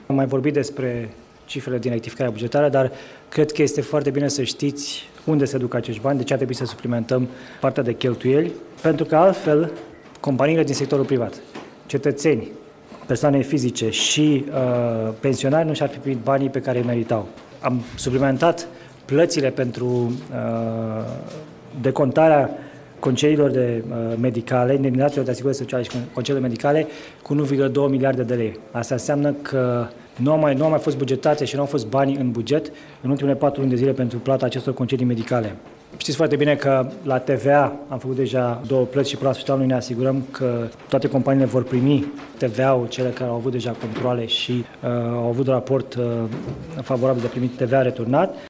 Am mai vorbit despre cifrele din rectificarea bugetară, dar cred că este foarte bine să știți unde se duc acești bani, de ce ar trebui să suplimentăm partea de cheltuieli, pentru că altfel companiile din sectorul privat, cetățeni, persoane fizice și pensionari nu și-ar fi primit banii pe care îi meritau. Am suplimentat plățile pentru decontarea concediilor medicale, indemnizațiilor de asigurări sociale și concediile medicale cu 1,2 miliarde de lei. Asta înseamnă că nu au mai fost bugetate și nu au fost bani în buget în ultimele 4 luni de zile pentru plata acestor concedii medicale. Știți foarte bine că la TVA am făcut deja 2 plăți și până la sfârșitul anului ne asigurăm că toate companiile vor primi TVA-ul, cele care au avut deja controale și au avut raport favorabil de primit TVA returnat.